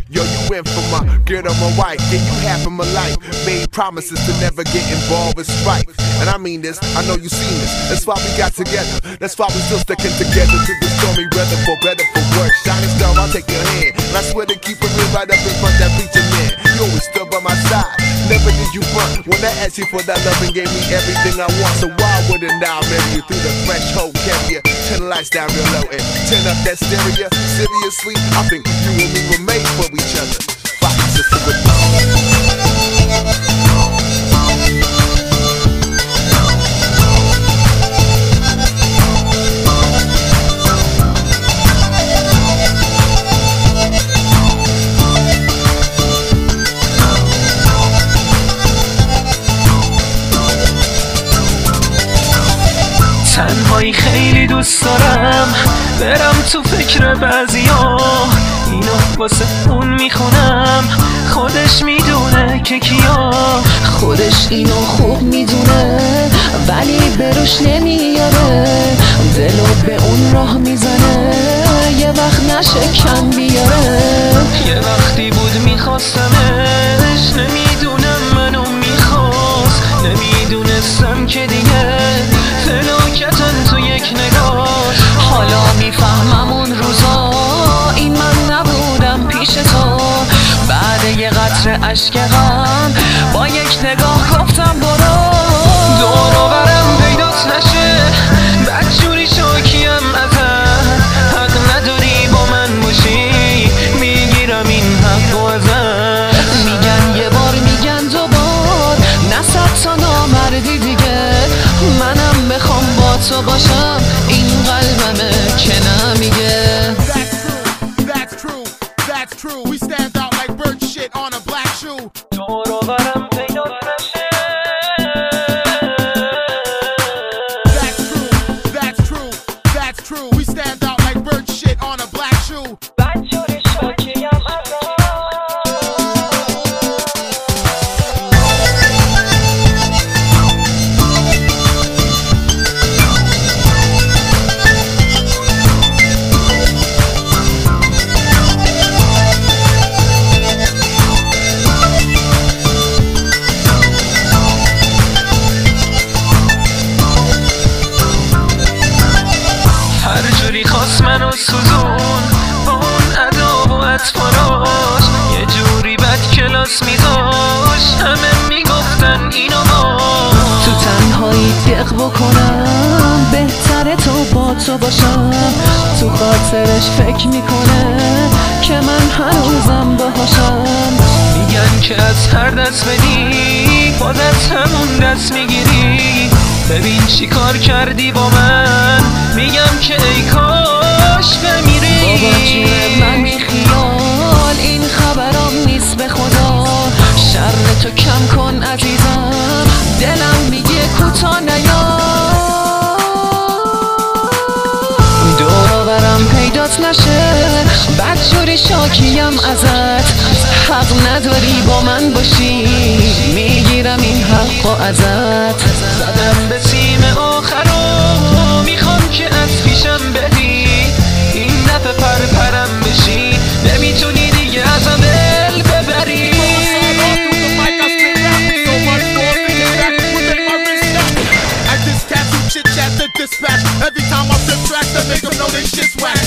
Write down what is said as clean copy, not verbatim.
Yo, you went for my girl on my wife, gave you half of my life. Made promises to never get involved with strife. And I mean this, I know you seen this. That's why we got together. That's why we still sticking together to the stormy weather, for better, for worse. Shining star, I'll take your hand. And I swear to keep it real right up in front that preacher man. You always stood by my side, never did you front. When I asked you for that love and gave me everything I want, so why wouldn't I marry you through the threshold carrier? Turn the lights down real low and turn up that stereo. Seriously, I think you and me were made for each other. Fuck, sister with تنهایی خیلی دوست دارم برم تو فکر بعضیا، اینو واسه اون میخونم، خودش میدونه که کیا، خودش اینو خوب میدونه ولی بروش نمیاره، دلو به اون راه میزنه یه وقت نشکن بیاره. یه وقتی بود میخواستمش، نمیدونم منو میخواست، نمیدونستم که دیگه فلاکتن تو یک نگاه. حالا میفهمم اون روزا این من نبودم پیش تو، بعد یه قطره اشک غم با یک نگاه گفتم برو. دور و برم پیدات نشه، بدجوری شاکیم ازت، حق نداری با من باشی، میگیرم این حق و ازت. میگن یه بار میگن دو بار، نه صد تا نامردی دیگه، منم بخوام با تو باشم این قلبمه که نمیگه. That's true, that's true. We stand out like bird shit on a black shoe. دور و برم پیدات نشه. That's true, that's true. We stand out like bird shit on a black shoe. بدجوری شاکیم ازت. خواست منو سوزون با اون ادا و اطفاراش، یه جوری بد کلاس میذاش، همه میگفتن اینو باش. تو تنهایی دق بکنم بهتره تو با تو باشم، تو خاطرش فکر میکنه که من هنوزم باهاشم. میگن که از هر دست بدی باز از همون دست میگیری، ببین چی کار کردی با من، میگم که ای کاش بمیری. بابا جون من بی خیال این خبرام نیست به خدا، شر تو کم کن عزیزم، دلم میگه کوتا نیا. دور و برم پیدات نشه، بدجوری شاکیم ازت، حق نداری با من باشی، میگیرم این حق و ازت. زدم به سیم آخرو، میخوام که از پیشم بدی، این دفعه پرم بشی، نمیتونی دیگه ازم دل ببری. Every time I flip tracks, I make them know they shit's whack.